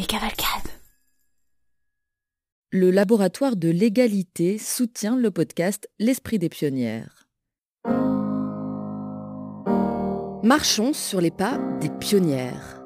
cavalcade. Le laboratoire de l'égalité soutient le podcast L'Esprit des pionnières. Marchons sur les pas des pionnières.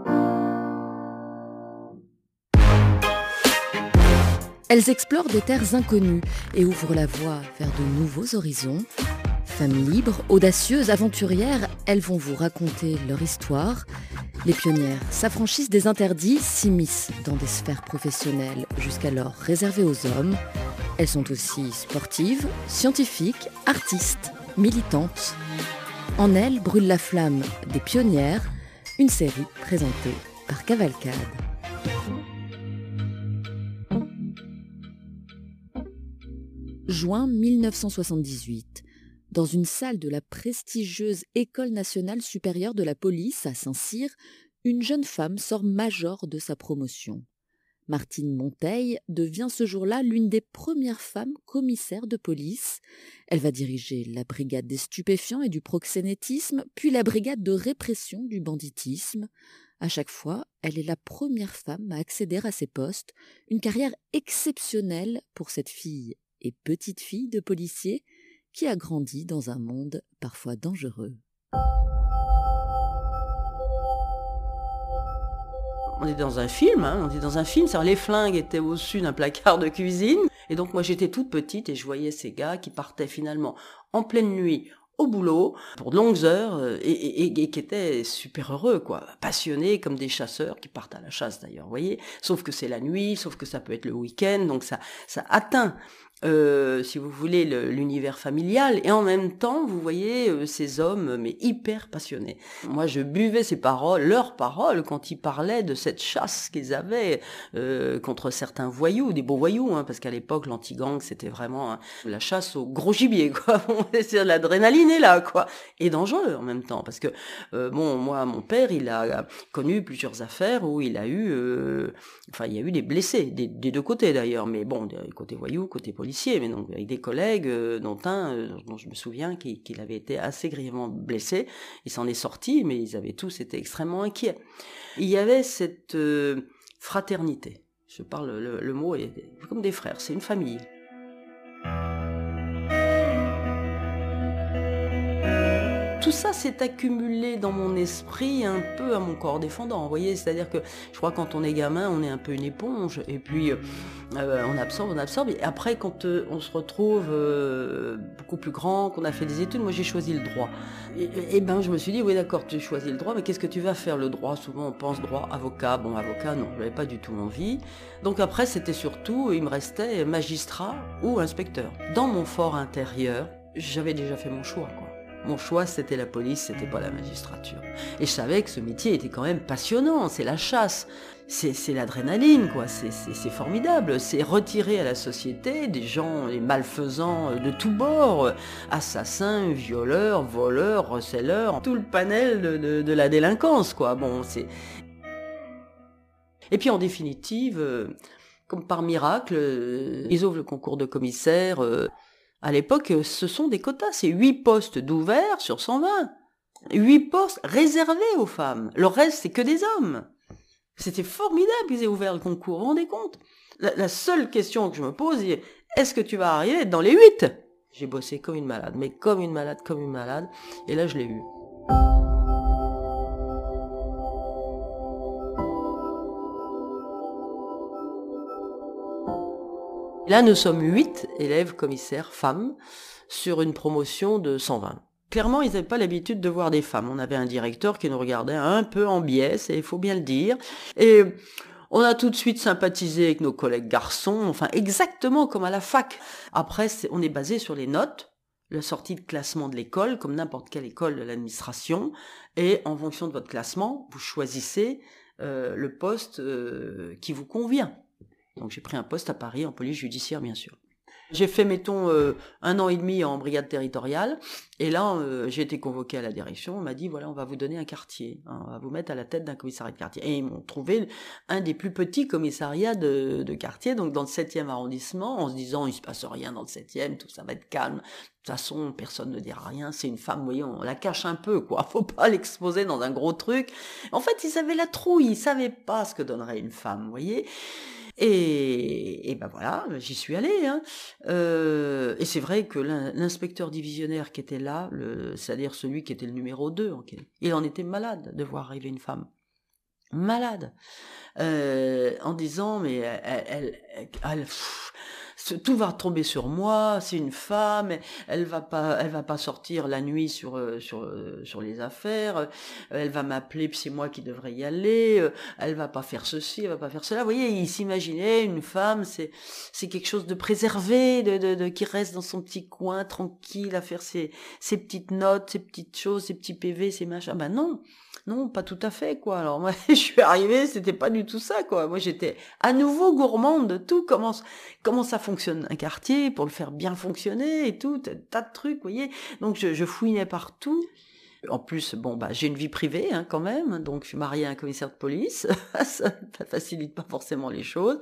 Elles explorent des terres inconnues et ouvrent la voie vers de nouveaux horizons. Femmes libres, audacieuses, aventurières, elles vont vous raconter leur histoire. Les pionnières s'affranchissent des interdits, s'immiscent dans des sphères professionnelles jusqu'alors réservées aux hommes. Elles sont aussi sportives, scientifiques, artistes, militantes. En elles brûle la flamme des pionnières, une série présentée par Cavalcade. Juin 1978. Dans une salle de la prestigieuse École nationale supérieure de la police à Saint-Cyr, une jeune femme sort major de sa promotion. Martine Monteil devient ce jour-là l'une des premières femmes commissaires de police. Elle va diriger la brigade des stupéfiants et du proxénétisme, puis la brigade de répression du banditisme. À chaque fois, elle est la première femme à accéder à ces postes, une carrière exceptionnelle pour cette fille et petite fille de policier qui a grandi dans un monde parfois dangereux. On est dans un film, c'est-à-dire les flingues étaient au-dessus d'un placard de cuisine, et donc moi j'étais toute petite et je voyais ces gars qui partaient finalement en pleine nuit au boulot, pour de longues heures, et qui étaient super heureux, quoi, passionnés comme des chasseurs qui partent à la chasse d'ailleurs, vous voyez, sauf que c'est la nuit, sauf que ça peut être le week-end, donc ça atteint si vous voulez, l'univers familial, et en même temps, vous voyez ces hommes, mais hyper passionnés. Moi, je buvais leurs paroles, quand ils parlaient de cette chasse qu'ils avaient contre certains voyous, des beaux voyous, parce qu'à l'époque, l'anti-gang, c'était vraiment la chasse au gros gibier, quoi. C'est l'adrénaline est là, quoi, et dangereux en même temps, parce que moi, mon père, il a connu plusieurs affaires où il a eu, il y a eu des blessés, des deux côtés d'ailleurs, mais bon, côté voyous, côté policier, mais donc avec des collègues, dont je me souviens qu'il avait été assez grièvement blessé. Il s'en est sorti, mais ils avaient tous été extrêmement inquiets. Il y avait cette fraternité. Je parle, le mot est comme des frères, c'est une famille. Tout ça s'est accumulé dans mon esprit un peu à mon corps défendant, vous voyez, c'est-à-dire que je crois que quand on est gamin, on est un peu une éponge, et puis on absorbe, et après quand on se retrouve beaucoup plus grand, qu'on a fait des études, moi j'ai choisi le droit. Et ben je me suis dit, oui d'accord, tu choisis le droit, mais qu'est-ce que tu vas faire le droit? Souvent on pense droit, avocat, avocat non, j'avais pas du tout envie. Donc après c'était surtout, il me restait magistrat ou inspecteur. Dans mon fort intérieur, j'avais déjà fait mon choix, quoi. Mon choix, c'était la police, c'était pas la magistrature. Et je savais que ce métier était quand même passionnant, c'est la chasse, c'est l'adrénaline, quoi, c'est formidable. C'est retirer à la société des gens, les malfaisants de tous bords, assassins, violeurs, voleurs, receleurs, tout le panel de la délinquance, quoi. Et puis en définitive, comme par miracle, ils ouvrent le concours de commissaire. À l'époque, ce sont des quotas, c'est 8 postes d'ouverts sur 120. 8 postes réservés aux femmes. Le reste, c'est que des hommes. C'était formidable qu'ils aient ouvert le concours, vous vous rendez compte? La seule question que je me pose est, est-ce que tu vas arriver à être dans les 8? J'ai bossé comme une malade, mais comme une malade, et là je l'ai eu. Là, nous sommes 8 élèves commissaires femmes sur une promotion de 120. Clairement, ils n'avaient pas l'habitude de voir des femmes. On avait un directeur qui nous regardait un peu en biais, il faut bien le dire. Et on a tout de suite sympathisé avec nos collègues garçons, exactement comme à la fac. Après, on est basé sur les notes, la sortie de classement de l'école, comme n'importe quelle école de l'administration. Et en fonction de votre classement, vous choisissez le poste qui vous convient. Donc j'ai pris un poste à Paris en police judiciaire, bien sûr. J'ai fait, mettons, 1 an et demi en brigade territoriale. Et là, j'ai été convoquée à la direction. On m'a dit, voilà, on va vous donner un quartier. Hein, on va vous mettre à la tête d'un commissariat de quartier. Et ils m'ont trouvé un des plus petits commissariats de quartier, donc dans le 7e arrondissement, en se disant, il se passe rien dans le 7e, tout ça va être calme. De toute façon, personne ne dira rien. C'est une femme, vous voyez, on la cache un peu, quoi. Faut pas l'exposer dans un gros truc. En fait, ils avaient la trouille. Ils savaient pas ce que donnerait une femme, vous voyez. Et ben voilà, j'y suis allée. Hein. Et c'est vrai que l'inspecteur divisionnaire qui était là, c'est-à-dire celui qui était le numéro 2, il en était malade de voir arriver une femme. Malade. En disant, mais tout va tomber sur moi, c'est une femme, elle va pas sortir la nuit sur les affaires, elle va m'appeler, puis c'est moi qui devrais y aller, elle va pas faire ceci, elle va pas faire cela. Vous voyez, il s'imaginait une femme, c'est quelque chose de préservé, qui reste dans son petit coin tranquille à faire ses petites notes, ses petites choses, ses petits PV, ses machins. Ben non. Non, pas tout à fait, quoi. Alors moi, je suis arrivée, c'était pas du tout ça, quoi. Moi, j'étais à nouveau gourmande de tout, comment ça fonctionne un quartier, pour le faire bien fonctionner et tout, tas de trucs, vous voyez. Donc, je fouinais partout. En plus, bon, bah, j'ai une vie privée, hein, quand même. Donc, je suis mariée à un commissaire de police. Ça facilite pas forcément les choses.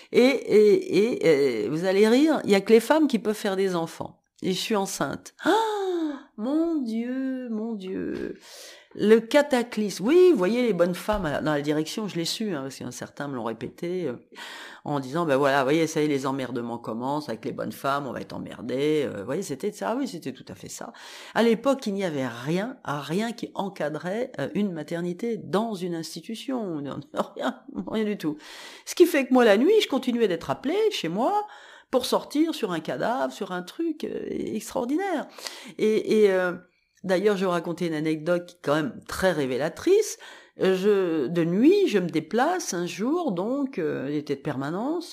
Et vous allez rire, il y a que les femmes qui peuvent faire des enfants. Et je suis enceinte. Ah, mon Dieu, mon Dieu. Le cataclysme. Oui, vous voyez les bonnes femmes dans la direction, je l'ai su, hein, parce qu'un certains me l'ont répété, en disant, ben voilà, vous voyez, ça y est, les emmerdements commencent avec les bonnes femmes, on va être emmerdés. Vous voyez, c'était ça, oui, c'était tout à fait ça. À l'époque, il n'y avait rien qui encadrait une maternité dans une institution, rien du tout. Ce qui fait que moi, la nuit, je continuais d'être appelée chez moi pour sortir sur un cadavre, sur un truc extraordinaire. D'ailleurs, je vais raconter une anecdote qui est quand même très révélatrice. De nuit, je me déplace un jour, donc, il était de permanence,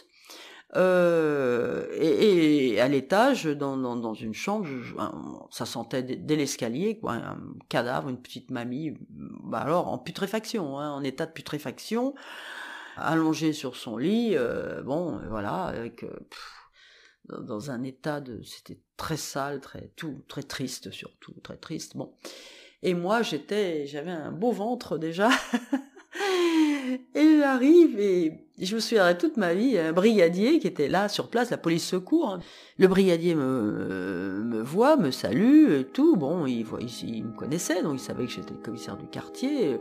et à l'étage, dans une chambre, ça sentait dès l'escalier, quoi, un cadavre, une petite mamie, bah alors en putréfaction, hein, en état de putréfaction, allongée sur son lit, bon, voilà, avec dans un état c'était très sale, très triste surtout, très triste, bon. Et moi, j'avais un beau ventre déjà, et j'arrive, et je me souviendrai toute ma vie, un brigadier qui était là, sur place, la police secours, hein. Le brigadier me voit, me salue, et tout, bon, il me connaissait, donc il savait que j'étais le commissaire du quartier,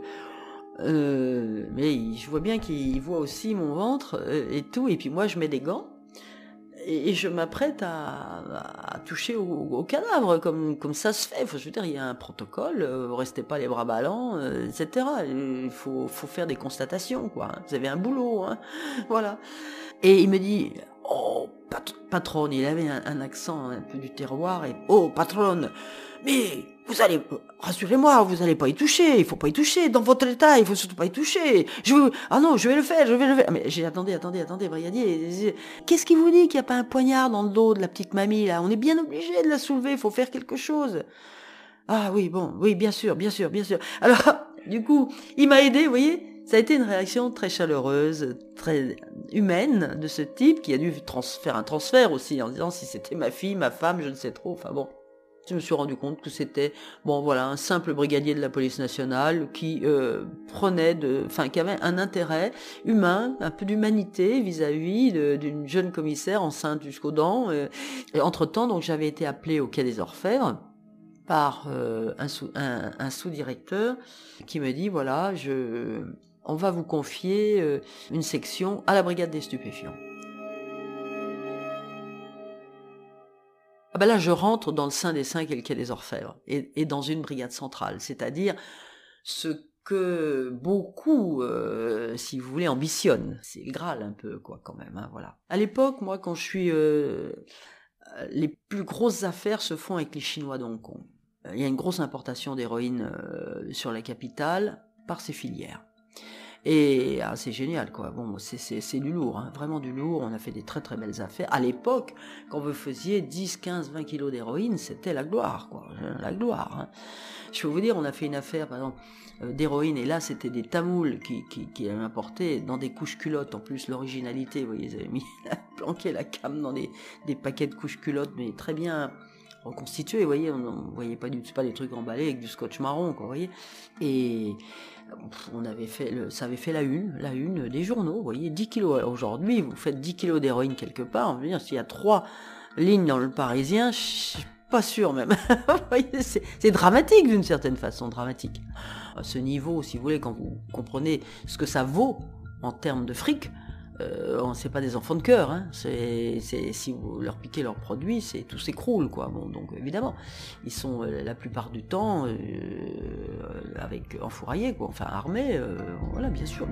mais je vois bien qu'il voit aussi mon ventre, et tout, et puis moi, je mets des gants, et je m'apprête à toucher au cadavre, comme ça se fait. Je veux dire, il y a un protocole, restez pas les bras ballants, etc. Il faut faire des constatations, quoi. Vous avez un boulot, hein. Voilà. Et il me dit, oh, patronne, il avait un accent un peu du terroir, et oh, patronne, mais vous allez, rassurez-moi, vous allez pas y toucher, il faut pas y toucher, dans votre état, il faut surtout pas y toucher. Ah non, je vais le faire. Mais attendez, brigadier, qu'est-ce qui vous dit qu'il n'y a pas un poignard dans le dos de la petite mamie, là? On est bien obligé de la soulever, il faut faire quelque chose. Ah oui, bon, oui, bien sûr. Alors, du coup, il m'a aidé, vous voyez? Ça a été une réaction très chaleureuse, très humaine de ce type, qui a dû faire un transfert aussi, en disant si c'était ma fille, ma femme, je ne sais trop, enfin bon. Je me suis rendu compte que c'était, bon voilà, un simple brigadier de la police nationale qui qui avait un intérêt humain, un peu d'humanité vis-à-vis d'une jeune commissaire enceinte jusqu'aux dents. Et entre-temps, donc j'avais été appelée au Quai des Orfèvres par un sous-directeur qui me dit, voilà, on va vous confier une section à la brigade des stupéfiants. Ah ben là, je rentre dans le sein des saints qu'est le Quai des Orfèvres, et dans une brigade centrale, c'est-à-dire ce que beaucoup, si vous voulez, ambitionnent. C'est le Graal un peu, quoi, quand même, hein, voilà. À l'époque, moi, quand je suis... les plus grosses affaires se font avec les Chinois de Hong Kong. Il y a une grosse importation d'héroïne sur la capitale par ces filières. Et c'est génial, quoi. Bon, c'est du lourd, hein, vraiment du lourd. On a fait des très très belles affaires. À l'époque, quand vous faisiez 10, 15, 20 kilos d'héroïne, c'était la gloire, quoi. La gloire. Hein. Je peux vous dire, on a fait une affaire, par exemple, d'héroïne, et là, c'était des tamouls qui avaient importé dans des couches culottes. En plus, l'originalité, vous voyez, ils avaient planqué la cam dans des paquets de couches culottes, mais très bien reconstitués, vous voyez. On ne voyait pas c'est pas des trucs emballés avec du scotch marron, quoi, vous voyez. Et ça avait fait la une des journaux, vous voyez, 10 kilos. Alors aujourd'hui, vous faites 10 kilos d'héroïne quelque part, on veut dire, s'il y a 3 lignes dans le Parisien, je suis pas sûr même. Vous voyez, c'est dramatique d'une certaine façon, dramatique. À ce niveau, si vous voulez, quand vous comprenez ce que ça vaut en termes de fric, c'est pas des enfants de cœur, hein. Si vous leur piquez leurs produits, tout s'écroule, quoi. Bon, donc évidemment, ils sont la plupart du temps avec enfouraillés, quoi, enfin armés, voilà, bien sûr.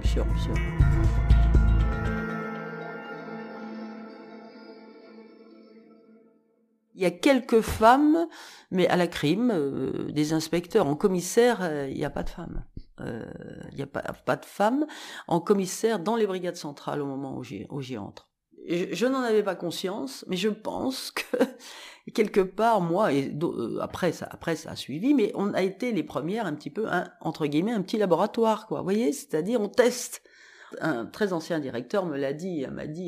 Il y a quelques femmes, mais à la crime, des inspecteurs, en commissaire, il n'y a pas de femmes. Il n'y a pas de femmes en commissaire dans les brigades centrales au moment où j'y entre. Je n'en avais pas conscience, mais je pense que quelque part, moi, et après ça a suivi, mais on a été les premières un petit peu, entre guillemets, un petit laboratoire, quoi. Vous voyez, c'est-à-dire on teste. Un très ancien directeur m'a dit,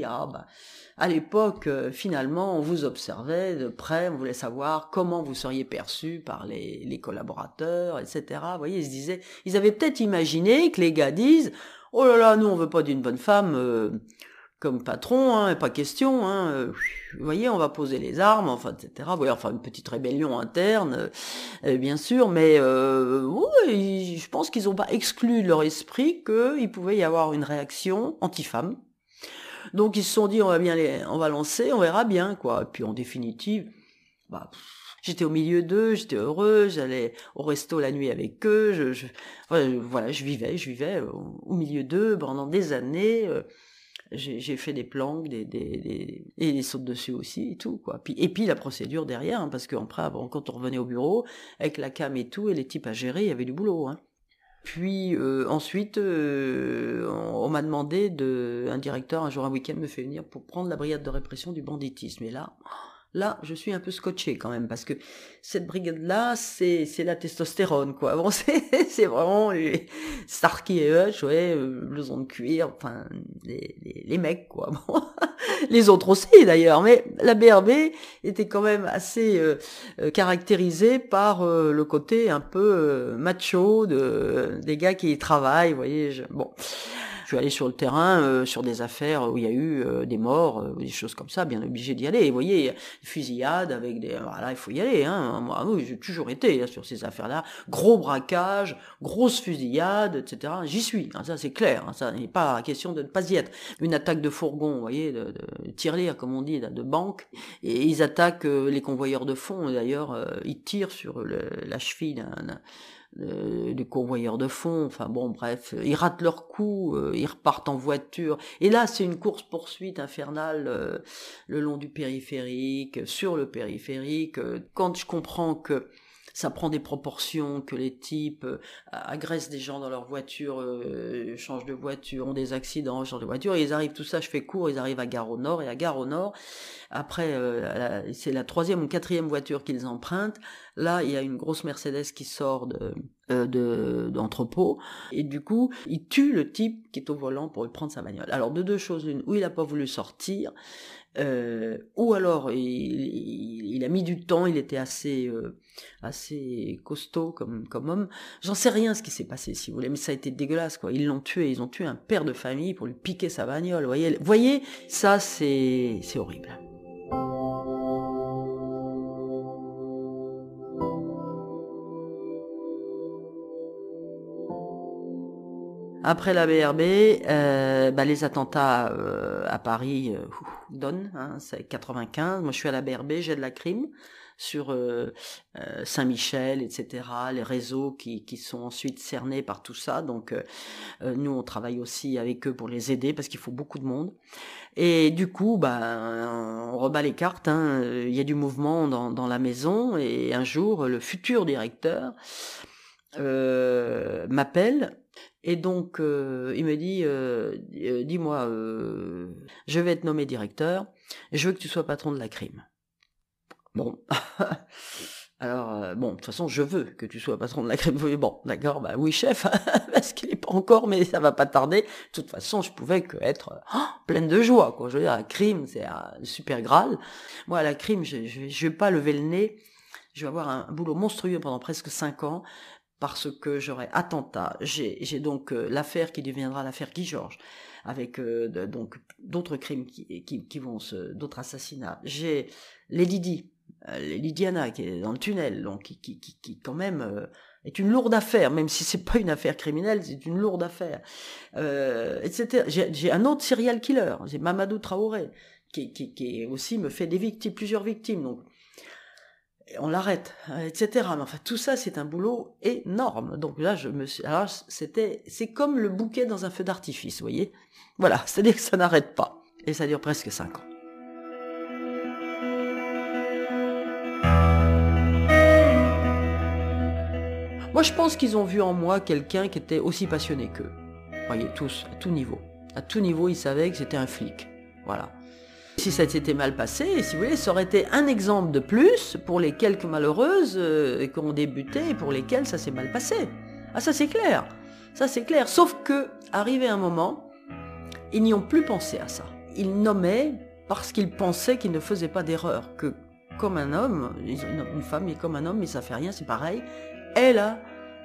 à l'époque, finalement, on vous observait de près, on voulait savoir comment vous seriez perçu par les collaborateurs, etc. Vous voyez, ils avaient peut-être imaginé que les gars disent, oh là là, nous on veut pas d'une bonne femme comme patron, hein, pas question, hein, vous voyez, on va poser les armes, enfin, etc. Vous voyez, enfin, une petite rébellion interne, bien sûr, mais oui, je pense qu'ils n'ont pas exclu de leur esprit qu'il pouvait y avoir une réaction anti-femme. Donc ils se sont dit, on va lancer, on verra bien, quoi. Et puis en définitive, j'étais au milieu d'eux, j'étais heureux, j'allais au resto la nuit avec eux, je vivais au milieu d'eux pendant des années. J'ai fait des planques, et des sautes dessus aussi et tout, quoi. Et puis la procédure derrière, hein, parce qu'après, quand on revenait au bureau avec la cam et tout et les types à gérer, il y avait du boulot, hein. Puis ensuite, on m'a demandé un directeur un jour un week-end me fait venir pour prendre la brigade de répression du banditisme. Et là, je suis un peu scotché quand même, parce que cette brigade-là, c'est la testostérone, quoi. Bon, c'est vraiment les Starkey et Hutch, ouais, blouson de cuir, enfin, les mecs, quoi. Bon. Les autres aussi, d'ailleurs, mais la BRB était quand même assez caractérisée par le côté un peu macho des gars qui y travaillent, vous voyez. Je suis allé sur le terrain, sur des affaires où il y a eu des morts, des choses comme ça, bien obligé d'y aller. Et vous voyez, fusillade avec voilà, il faut y aller, hein. Moi, j'ai toujours été là, sur ces affaires-là. Gros braquage, grosse fusillade, etc. J'y suis, hein, ça c'est clair, hein, ça n'est pas question de ne pas y être. Une attaque de fourgon, vous voyez, de tirelire, comme on dit, de banque, et ils attaquent les convoyeurs de fonds, d'ailleurs, ils tirent sur la cheville des convoyeurs de fonds, enfin bon, bref, ils ratent leur coup, ils repartent en voiture, et là c'est une course-poursuite infernale le long du périphérique, sur le périphérique, quand je comprends que ça prend des proportions, que les types agressent des gens dans leur voiture, changent de voiture, ont des accidents, changent de voiture, et ils arrivent, tout ça, je fais court, ils arrivent à Gare au Nord, et à Gare au Nord, après, c'est la 3e ou 4e voiture qu'ils empruntent, là, il y a une grosse Mercedes qui sort d'entrepôt, et du coup, il tue le type qui est au volant pour lui prendre sa bagnole. Alors, de deux choses l'une, ou il a pas voulu sortir, ou alors il a mis du temps, il était assez costaud comme homme. J'en sais rien ce qui s'est passé, si vous voulez, mais ça a été dégueulasse, quoi. Ils ont tué un père de famille pour lui piquer sa bagnole. Voyez, ça c'est horrible. Après la BRB, les attentats à Paris donnent, hein, c'est 95. Moi, je suis à la BRB, j'ai de la crime sur Saint-Michel, etc. Les réseaux qui sont ensuite cernés par tout ça. Donc, nous, on travaille aussi avec eux pour les aider parce qu'il faut beaucoup de monde. Et du coup, on rebat les cartes. Hein. Il y a du mouvement dans la maison. Et un jour, le futur directeur m'appelle. Et donc, il me dit, dis-moi, je vais être nommé directeur, et je veux que tu sois patron de la crime. Bon, alors, bon, de toute façon, je veux que tu sois patron de la crime. Bon, d'accord, bah oui, chef, parce qu'il n'est pas encore, mais ça va pas tarder. De toute façon, je pouvais que être pleine de joie, quoi. Je veux dire, la crime, c'est un super Graal. Moi, à la crime, je vais pas lever le nez. Je vais avoir un boulot monstrueux pendant presque 5 ans, parce que j'aurai attentat. J'ai donc l'affaire qui deviendra l'affaire Guy Georges, avec donc d'autres crimes qui vont d'autres assassinats. J'ai Lady Di, Lady Diana qui est dans le tunnel, donc qui quand même est une lourde affaire, même si c'est pas une affaire criminelle, c'est une lourde affaire, etc. J'ai un autre serial killer, j'ai Mamadou Traoré, qui aussi me fait des victimes, plusieurs victimes, donc on l'arrête, etc. Mais enfin, tout ça, c'est un boulot énorme. Donc là, c'est comme le bouquet dans un feu d'artifice, vous voyez. Voilà, c'est-à-dire que ça n'arrête pas. Et ça dure presque 5 ans. Moi, je pense qu'ils ont vu en moi quelqu'un qui était aussi passionné qu'eux. Vous voyez, tous, à tout niveau. À tout niveau, ils savaient que c'était un flic. Voilà. Si ça s'était mal passé, si vous voulez, ça aurait été un exemple de plus pour les quelques malheureuses qui ont débuté et pour lesquelles ça s'est mal passé. Ah, ça c'est clair. Ça c'est clair. Sauf que, arrivé un moment, ils n'y ont plus pensé à ça. Ils nommaient parce qu'ils pensaient qu'ils ne faisaient pas d'erreur. Que, comme un homme, une femme est comme un homme, mais ça fait rien, c'est pareil. Elle a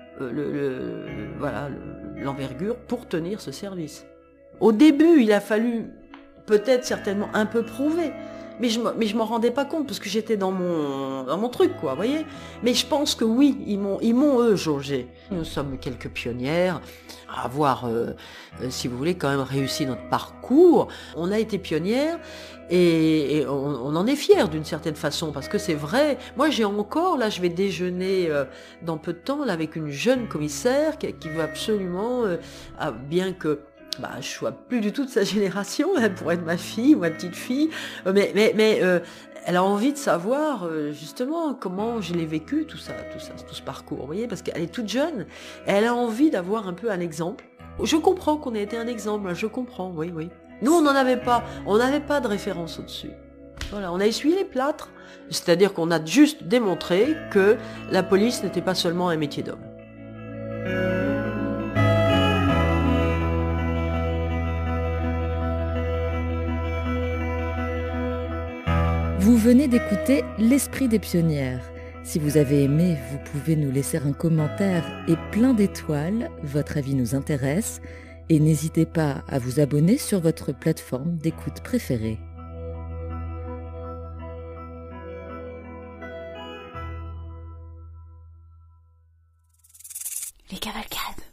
l'envergure pour tenir ce service. Au début, il a fallu peut-être certainement un peu prouver, mais je m'en rendais pas compte parce que j'étais dans mon truc, quoi, vous voyez. Mais je pense que oui, ils m'ont eux jaugé. Nous sommes quelques pionnières à avoir, si vous voulez, quand même réussi notre parcours. On a été pionnières et on en est fiers d'une certaine façon parce que c'est vrai. Moi, j'ai encore, là, je vais déjeuner dans peu de temps là avec une jeune commissaire qui veut absolument, bien que je sois plus du tout de sa génération, elle pourrait être ma fille ou ma petite fille, mais elle a envie de savoir justement comment je l'ai vécu, tout ce parcours, vous voyez, parce qu'elle est toute jeune, et elle a envie d'avoir un peu un exemple. Je comprends qu'on ait été un exemple, je comprends, oui. Nous, on n'avait pas de référence au-dessus. Voilà, on a essuyé les plâtres, c'est-à-dire qu'on a juste démontré que la police n'était pas seulement un métier d'homme. Vous venez d'écouter L'Esprit des pionnières. Si vous avez aimé, vous pouvez nous laisser un commentaire et plein d'étoiles. Votre avis nous intéresse. Et n'hésitez pas à vous abonner sur votre plateforme d'écoute préférée. Les cavalcades.